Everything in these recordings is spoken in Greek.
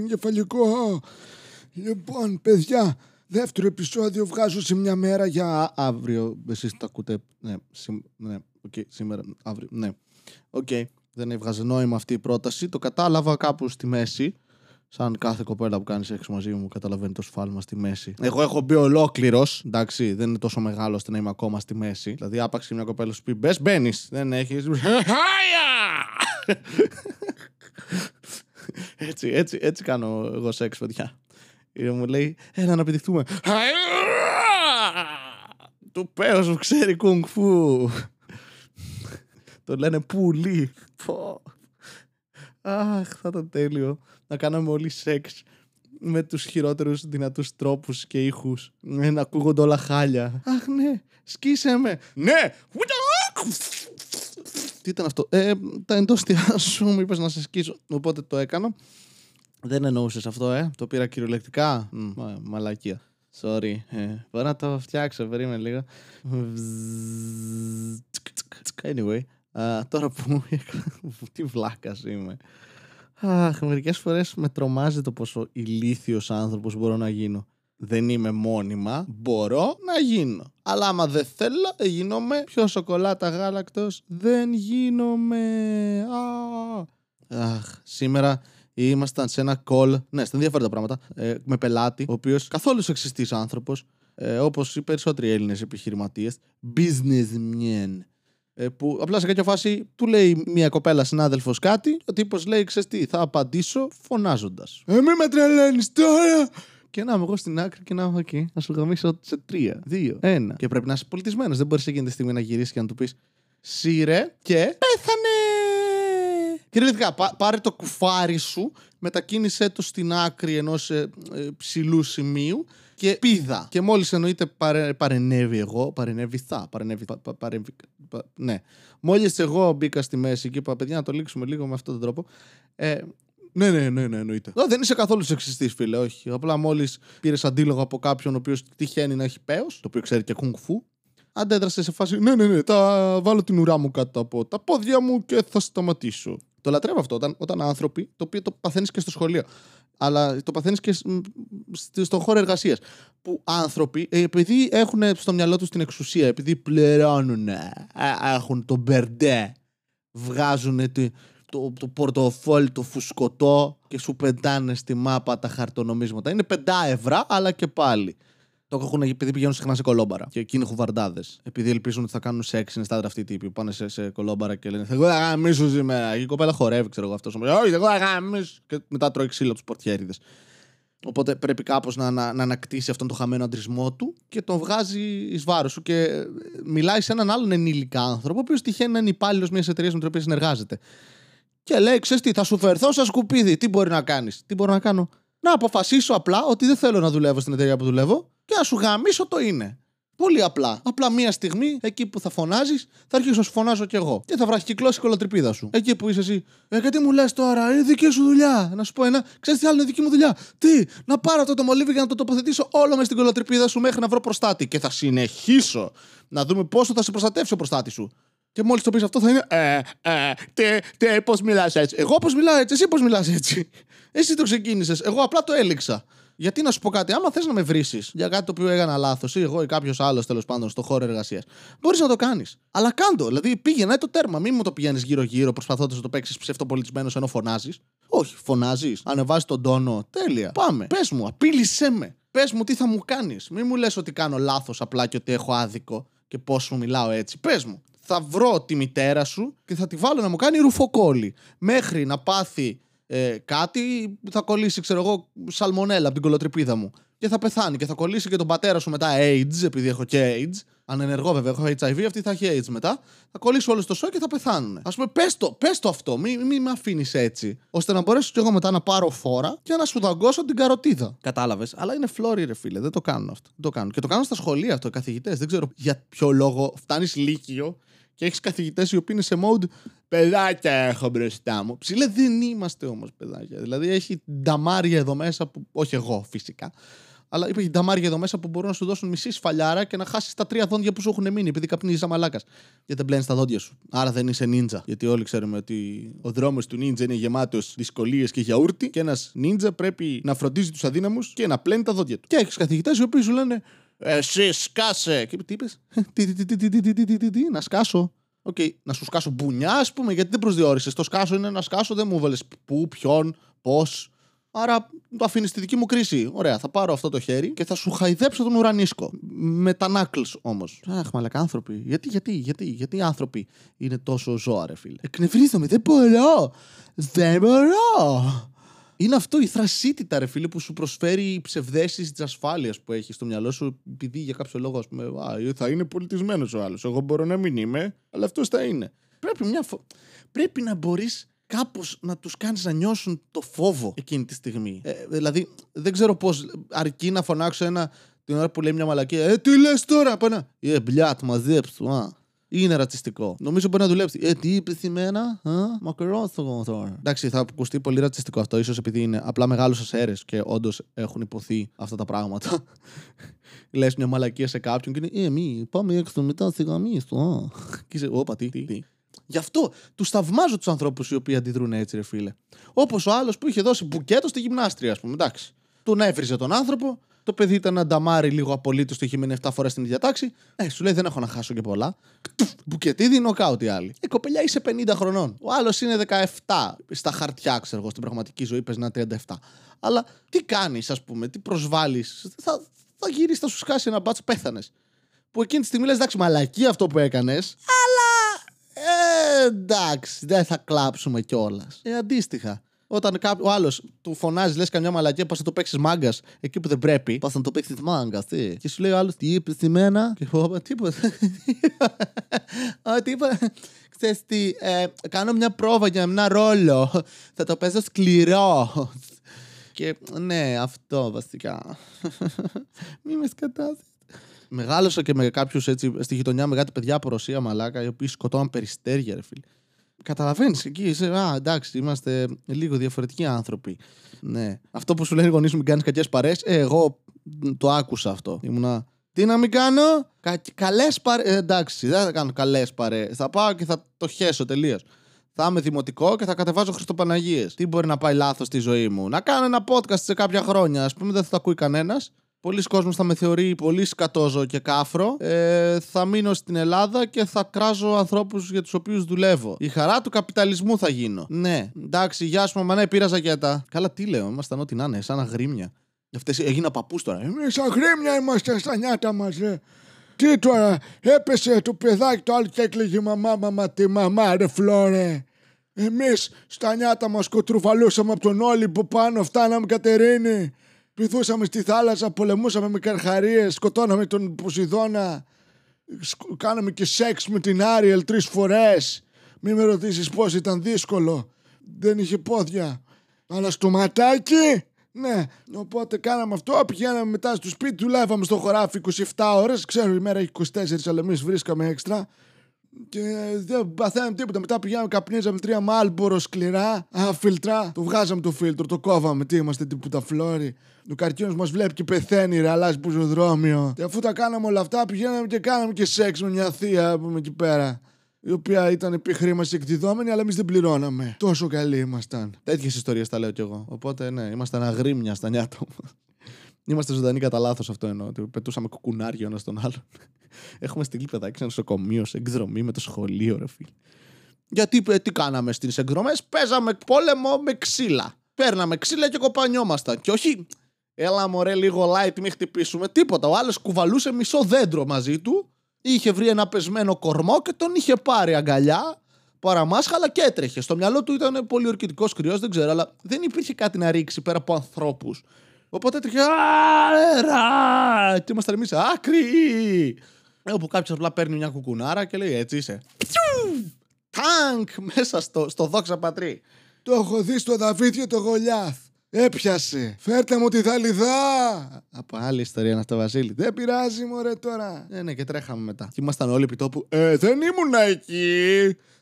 εγκεφαλικό. Λοιπόν, παιδιά, δεύτερο επεισόδιο βγάζω σε μια μέρα για αύριο. Εσείς τα ακούτε. Ναι, σήμερα, αύριο. Ναι. Οκ. Δεν έβγαζε νόημα αυτή η πρόταση. Το κατάλαβα κάπου στη μέση. Σαν κάθε κοπέλα που κάνει σεξ μαζί μου, καταλαβαίνει το σφάλμα στη μέση. Εγώ έχω μπει ολόκληρος. Εντάξει, δεν είναι τόσο μεγάλο ώστε να είμαι ακόμα στη μέση. Δηλαδή, άπαξ και μια κοπέλα σου πει: μπες, μπαίνεις. Δεν έχεις. Έτσι κάνω εγώ σεξ, παιδιά. Μου λέει: έλα να πετυχτούμε. Το πέος μου ξέρει κουνγκ φου. Το λένε πουλί. Αχ, θα ήταν τέλειο να κάναμε όλοι σεξ με τους χειρότερους δυνατούς τρόπους και ήχους. Να ακούγονται όλα χάλια. Αχ, ναι, σκίσε με. Ναι! Τι ήταν αυτό? Τα εντόστια σου μου είπες να σε σκίσω. Οπότε το έκανα. Δεν εννοούσες αυτό, το πήρα κυριολεκτικά. Μαλακία. Sorry. Μπορώ να το φτιάξω, περίμενε λίγο. Anyway, τώρα που τι βλάκας είμαι. Αχ, μερικές φορές με τρομάζει το πόσο ηλίθιος άνθρωπος μπορώ να γίνω. Δεν είμαι μόνιμα, μπορώ να γίνω. Αλλά άμα δεν θέλω, γίνομαι πιο σοκολάτα γάλακτος. Δεν γίνομαι. Αχ, σήμερα ήμασταν σε ένα call, ναι, στα ενδιαφέροντα πράγματα, με πελάτη, ο οποίος καθόλου σεξιστής άνθρωπος, όπως οι περισσότεροι Έλληνες επιχειρηματίες, businessmen. Που απλά σε κάποια φάση του λέει μια κοπέλα συνάδελφος κάτι, ο τύπος λέει: ξέρεις τι, θα απαντήσω φωνάζοντας. Μη με τρελαίνεις τώρα! Και να είμαι εγώ στην άκρη και να είμαι εκεί, να σου γαμίσω σε 3, 2, 1. Και πρέπει να είσαι πολιτισμένος. Δεν μπορείς εκείνη τη στιγμή να γυρίσεις και να του πεις: σύρε και πέθανε! Κυριολεκτικά, πάρε το κουφάρι σου, μετακίνησέ το στην άκρη ενός ψηλού σημείου και πήδα. Και μόλις εννοείται παρενέβη εγώ, ναι. Μόλις εγώ μπήκα στη μέση και είπα: παιδιά, να το λήξουμε λίγο με αυτόν τον τρόπο. Ναι, εννοείται. Δεν είσαι καθόλου σεξιστής, φίλε, όχι. Απλά μόλις πήρες αντίλογο από κάποιον ο οποίος τυχαίνει να έχει πέος, το οποίο ξέρει και κουνγκ φου, αντέδρασε σε φάση: ναι, θα βάλω την ουρά μου κάτω από τα πόδια μου και θα σταματήσω. Το λατρεύω αυτό όταν άνθρωποι, το οποίο το παθαίνεις και στο σχολείο, αλλά το παθαίνεις και στον χώρο εργασίας, που άνθρωποι, επειδή έχουν στο μυαλό τους την εξουσία, επειδή πληρώνουν, έχουν το μπερντέ, βγάζουν το πορτοφόλι, το φουσκωτό και σου πετάνε στη μάπα τα χαρτονομίσματα. Είναι 5 ευρώ, αλλά και πάλι. Το έχουν επειδή πηγαίνουν συχνά σε κολόμπαρα. Και εκείνοι έχουν βαρδάδες. Επειδή ελπίζουν ότι θα κάνουν σεξ, είναι στάδρα αυτοί οι τύποι που πάνε σε κολόμπαρα και λένε: εγώ θα γαμίσω σήμερα. Και η κοπέλα χορεύει, ξέρω εγώ αυτό. Όχι, εγώ θα γαμίσω. Και μετά τρώει ξύλο από τους πορτιέριδες. Οπότε πρέπει κάπως να ανακτήσει αυτόν τον χαμένο αντρισμό του και τον βγάζει εις βάρος σου. Και μιλάει σε έναν άλλον ενήλικα άνθρωπο, ο οποίος τυχαίνει να είναι υπάλληλος μιας εταιρείας με την οποία συνεργάζεται. Και λέει: ξέρεις τι, θα σου φερθώ σαν σκουπίδι. Τι μπορεί να κάνεις? Τι μπορώ να κάνω? Να αποφασίσω απλά ότι δεν θέλω να δουλεύω στην εταιρεία που δουλεύω και να σου γαμίσω το είναι. Πολύ απλά. Απλά μία στιγμή, εκεί που θα φωνάζεις, θα αρχίσω να σου φωνάζω κι εγώ. Και θα βραχικυκλώσει η κολοτρυπίδα σου. Εκεί που είσαι εσύ: γιατί μου λες τώρα, είναι δική σου δουλειά. Να σου πω ξέρεις τι άλλο είναι δική μου δουλειά? Τι, να πάρω το μολύβι για να το τοποθετήσω όλο μες στην κολοτρυπίδα σου μέχρι να βρω προστάτη. Και θα συνεχίσω να δούμε πόσο θα σε προστατεύσει ο προστάτη σου. Και μόλις το πεις αυτό θα είναι πώς μιλάς έτσι? Εγώ πώς μιλάω έτσι? Εσύ πώς μιλάς έτσι? Εσύ το ξεκίνησες, εγώ απλά το έλεξα. Γιατί να σου πω κάτι, άμα θες να με βρίσεις για κάτι το οποίο έκανα λάθος, ή εγώ ή κάποιος άλλος τέλος πάντων στο χώρο εργασίας, μπορείς να το κάνεις. Αλλά κάντο, δηλαδή πήγαινε το τέρμα. Μην μου το πηγαίνεις γύρω-γύρω προσπαθώντας να το παίξεις ψευτοπολιτισμένος ενώ φωνάζεις. Όχι, φωνάζεις, ανεβάζεις τον τόνο. Τέλεια. Πάμε. Πες μου, απείλησέ με. Πες μου τι θα μου κάνεις. Μην μου λες ότι κάνω λάθος απλά και ότι έχω άδικο και πώς σου μιλάω έτσι. Πες μου. Θα βρω τη μητέρα σου και θα τη βάλω να μου κάνει ρουφοκόλλη. Μέχρι να πάθει κάτι, θα κολλήσει, ξέρω εγώ, σαλμονέλα από την κολοτρυπίδα μου. Και θα πεθάνει. Και θα κολλήσει και τον πατέρα σου μετά AIDS, επειδή έχω και AIDS. Αν ενεργώ βέβαια, έχω HIV, αυτή θα έχει AIDS μετά. Θα κολλήσει όλο στο σοκ και θα πεθάνουν. Ας πούμε, πες το αυτό, μη με αφήνεις έτσι. Ώστε να μπορέσω κι εγώ μετά να πάρω φόρα και να σου δαγκώσω την καροτίδα. Κατάλαβες. Αλλά είναι φλόρι, ρε φίλε. Δεν το κάνουν αυτό. Δεν το κάνουν. Και το κάνουν στα σχολεία αυτό οι καθηγητές. Δεν ξέρω για ποιο λόγο φτάνεις λύκειο και έχεις καθηγητές οι οποίοι είναι σε mode παιδάκια έχω μπροστά μου. Ψηλέ, δεν είμαστε όμως παιδάκια. Δηλαδή έχει νταμάρια εδώ μέσα που. Όχι εγώ φυσικά. Αλλά υπάρχει νταμάρια εδώ μέσα που μπορούν να σου δώσουν μισή σφαλιάρα και να χάσεις τα 3 δόντια που σου έχουν μείνει, επειδή καπνίζεις σαν μαλάκας. Γιατί δεν πλένεις τα δόντια σου. Άρα δεν είσαι νίντζα. Γιατί όλοι ξέρουμε ότι ο δρόμος του νίντζα είναι γεμάτος δυσκολίες και γιαούρτι. Και ένας νίντζα πρέπει να φροντίζει τους αδύναμους και να πλένει τα δόντια του. Και έχεις καθηγητές οι οποίοι σου λένε εσύ σκάσε. Και τι είπες? Να σκάσω. Οκ, να σου σκάσω μπουνιά, ας πούμε, γιατί δεν προσδιορίσες. Το σκάσω είναι να σκάσω, δεν μου έβαλες πού, ποιον, πώς. Άρα το αφήνεις στη δική μου κρίση. Ωραία, θα πάρω αυτό το χέρι και θα σου χαϊδέψω τον ουρανίσκο. Με τα knuckles όμως. Αχ, μαλάκα, άνθρωποι. Γιατί οι άνθρωποι είναι τόσο ζώα, ρε φίλε? Εκνευρίζομαι, δεν μπορώ. Είναι αυτό η θρασίτητα, ρε φίλε, που σου προσφέρει η ψευδαίσθηση της ασφάλειας που έχει στο μυαλό σου, επειδή για κάποιο λόγο, ας πούμε, θα είναι πολιτισμένος ο άλλος. Εγώ μπορώ να μην είμαι, αλλά αυτός θα είναι. Πρέπει να μπορείς κάπως να τους κάνεις να νιώσουν το φόβο εκείνη τη στιγμή. Δηλαδή, δεν ξέρω πώς αρκεί να φωνάξω την ώρα που λέει μια μαλακία. Τι λες τώρα, pana. Μπλιάτ, μαζέψου, είναι ρατσιστικό. Νομίζω μπορεί να δουλέψει. Τι είπε σήμερα, μακρόθωγο τώρα. Εντάξει, θα ακουστεί πολύ ρατσιστικό αυτό, ίσως επειδή είναι απλά μεγάλους αίρες και όντως έχουν υποθεί αυτά τα πράγματα. Λες μια μαλακία σε κάποιον και είναι πάμε έξω μετά στη γαμίσου. Και είσαι, όπα, τι. Γι' αυτό τους θαυμάζω τους ανθρώπους οι οποίοι αντιδρούν έτσι, ρε φίλε. Όπως ο άλλος που είχε δώσει μπουκέτο στη γυμνάστρια, ας πούμε. Εντάξει. Τον έβριζε τον άνθρωπο. Το παιδί ήταν ένα νταμάρι λίγο απολύτως, το είχε μείνει 7 φορές στην ίδια τάξη. Σου λέει: δεν έχω να χάσω και πολλά. Μπουκετίδι, νοκάουτ οι άλλοι. Η κοπελιά είσαι 50 χρονών. Ο άλλος είναι 17. Στα χαρτιά, ξέρω εγώ, στην πραγματική ζωή πες να 37. Αλλά τι κάνεις, ας πούμε, τι προσβάλλεις. Θα γυρίσεις, θα σου σκάσει ένα μπάτσο, πέθανες. Που εκείνη τη στιγμή λες: εντάξει, μαλακή αυτό που έκανες. Αλλά εντάξει, δεν θα κλάψουμε κιόλας. Αντίστοιχα. Όταν ο άλλος του φωνάζει, λες καμιά μαλακία, πας να το παίξεις μάγκας εκεί που δεν πρέπει. Πας να το παίξεις μάγκας, τι. Και σου λέει ο άλλος, τι είπες εμένα? Και εγώ είπα, τι είπα. Ξέρεις τι, κάνω μια πρόβα για ένα ρόλο. Θα το παίζω σκληρό. Και ναι, αυτό βασικά. Μη με σκατάσεις. Μεγάλωσα και με κάποιους έτσι στη γειτονιά με κάτι παιδιά από Ρωσία, μαλάκα, οι οποίοι σκοτώναν περιστέρια, ρε φίλε. Καταλαβαίνεις, εκεί είσαι, εντάξει, είμαστε λίγο διαφορετικοί άνθρωποι. Ναι. Αυτό που σου λένε οι γονείς μου, μην κάνεις κακές παρέες, εγώ το άκουσα αυτό. Ήμουνα, τι να μην κάνω, καλές παρέες, εντάξει, δεν θα κάνω καλές παρέες. Θα πάω και θα το χέσω τελείως. Θα είμαι δημοτικό και θα κατεβάζω Χριστοπαναγίες. Τι μπορεί να πάει λάθος στη ζωή μου? Να κάνω ένα podcast σε κάποια χρόνια, ας πούμε, δεν θα το ακούει κανένας. Πολλοί κόσμος θα με θεωρεί πολύ σκατόζω και κάφρο. Θα μείνω στην Ελλάδα και θα κράζω ανθρώπους για τους οποίους δουλεύω. Η χαρά του καπιταλισμού θα γίνω. Ναι, εντάξει, γεια σου μαμά, ναι, πήρα ζακέτα. Καλά, τι λέω, ήμασταν ό,τι να είναι, σαν αγρίμια. Αυτές έγινα παππούς τώρα. Εμείς αγρίμια είμαστε στα νιάτα μας, Τι τώρα, έπεσε το παιδάκι το άλλο και έκλαιγε η μαμά, τη μαμά, ρε Φλόρε. Εμείς στα νιάτα μας κοτρουφαλούσαμε από τον Όλυμπο πάνω, φτάναμε Κατερίνη. Πηδούσαμε στη θάλασσα, πολεμούσαμε με καρχαρίες, σκοτώναμε τον Ποσειδώνα. Κάναμε και σεξ με την Άριελ 3 φορές. Μη με ρωτήσεις πώς ήταν δύσκολο. Δεν είχε πόδια. Αλλά στο ματάκι, ναι. Οπότε κάναμε αυτό, πηγαίναμε μετά στο σπίτι, δουλεύαμε στο χωράφι 27 ώρες. Ξέρω η μέρα έχει 24, αλλά εμείς βρίσκαμε έξτρα. Και δεν παθαίναμε τίποτα. Μετά πηγαίναμε, καπνίζαμε 3 Μάλμπορο σκληρά, αφιλτρά. Το βγάζαμε το φίλτρο, το κόβαμε. Τι είμαστε, τίποτα φλόρι. Ο καρκίνος μας βλέπει και πεθαίνει, ρε, αλλάζει πεζοδρόμιο. Και αφού τα κάναμε όλα αυτά, πηγαίναμε και κάναμε και σεξ με μια θεία που είμαι εκεί πέρα. Η οποία ήταν επί χρήμα εκδιδόμενη, αλλά εμείς δεν πληρώναμε. Τόσο καλοί ήμασταν. Τέτοιες ιστορίες τα λέω κι εγώ. Οπότε ναι, ήμασταν αγρίμια στα νιάτα μας. Είμαστε ζωντανοί κατά λάθος, αυτό εννοώ. Ότι πετούσαμε κουκουνάρια ένας τον άλλον. Έχουμε στείλει παιδάκι σε νοσοκομείο, σε εκδρομή με το σχολείο, ρε φίλε. Γιατί τι κάναμε στις εκδρομές? Παίζαμε πόλεμο με ξύλα. Παίρναμε ξύλα και κοπανιόμασταν. Και όχι, έλα μωρέ λίγο light, μην χτυπήσουμε τίποτα. Ο άλλος κουβαλούσε μισό δέντρο μαζί του. Είχε βρει ένα πεσμένο κορμό και τον είχε πάρει αγκαλιά, παραμάσχαλα και έτρεχε. Στο μυαλό του ήταν πολύ ορκητικός κρυός, δεν ξέρω, αλλά δεν υπήρχε κάτι να ρίξει πέρα από ανθρώπους. Οπότε έτρεχε. Και ήμασταν εμείς άκρη. Όπου κάποιος απλά παίρνει μια κουκουνάρα και λέει έτσι είσαι. Τάγκ μέσα στο δόξα πατρί. Το έχω δει στο Δαβίδ και το Γολιάθ. Έπιασε. Φέρτε μου τη θαλιδά. Από άλλη ιστορία είναι αυτό, Βασίλη. Δεν πειράζει, μωρέ τώρα. Ναι, και τρέχαμε μετά. Και ήμασταν όλοι επί τόπου. Δεν ήμουνα εκεί.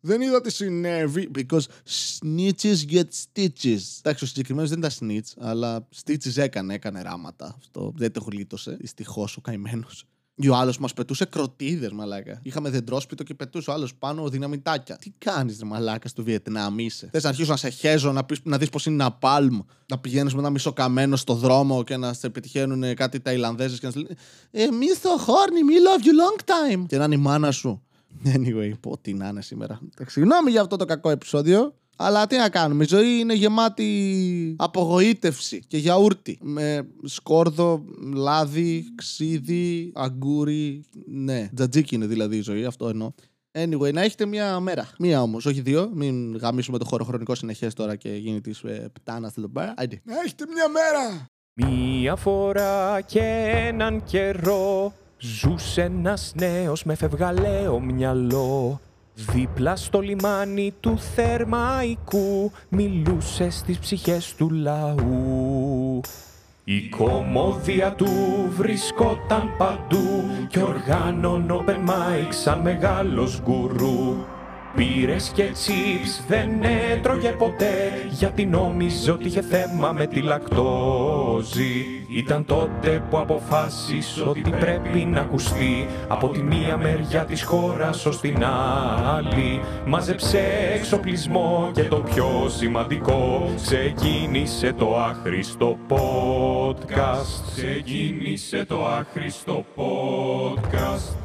Δεν είδα τι συνέβη. Because snitches get stitches. Εντάξει, ο συγκεκριμένος δεν ήταν snitch, αλλά stitches έκανε ράματα. Αυτό δεν το γλίτωσε. Δυστυχώς ο καημένος. Ή ο άλλος μας πετούσε κροτίδες, μαλάκα. Είχαμε δεντρόσπιτο και πετούσε ο άλλος πάνω δυναμητάκια. Τι κάνεις, ρε μαλάκα, στο Βιετνάμ είσαι? Θες να αρχίσω να σε χέζω, να δεις πως είναι napalm, να πηγαίνεις με ένα μισοκαμένο στο δρόμο και να σε πετυχαίνουν κάτι Ταϊλανδέζες και να σου λένε εμείς so horny, we love you long time. Και να είναι η μάνα σου. Anyway, πω τι να είναι σήμερα. Συγγνώμη για αυτό το κακό επεισόδιο. Αλλά τι να κάνουμε, η ζωή είναι γεμάτη απογοήτευση και γιαούρτι. Με σκόρδο, λάδι, ξύδι, αγκούρι. Ναι, τζατζίκι είναι δηλαδή η ζωή, αυτό εννοώ. Anyway, να έχετε μια μέρα. Μία όμως, όχι δύο. Μην γαμίσουμε το χωροχρονικό συνεχές τώρα και γίνει της πτάνας εδώ πέρα. Να έχετε μια μέρα. Μία φορά και έναν καιρό ζούσε ένας νέος με φευγαλαίο μυαλό. Δίπλα στο λιμάνι του Θερμαϊκού μιλούσε στις ψυχές του λαού. Η κομμόδια του βρισκόταν παντού και οργάνων open mic σαν μεγάλος γκουρού. Πήρες και τσίπς δεν έτρωγε ποτέ γιατί νόμιζε ότι είχε θέμα με τη λακτόζη. Ήταν τότε που αποφάσισε ότι πρέπει να ακουστεί από τη μία μεριά της χώρας ως την άλλη. Μάζεψε εξοπλισμό και το πιο σημαντικό, ξεκίνησε το άχρηστο podcast. Ξεκίνησε το άχρηστο podcast.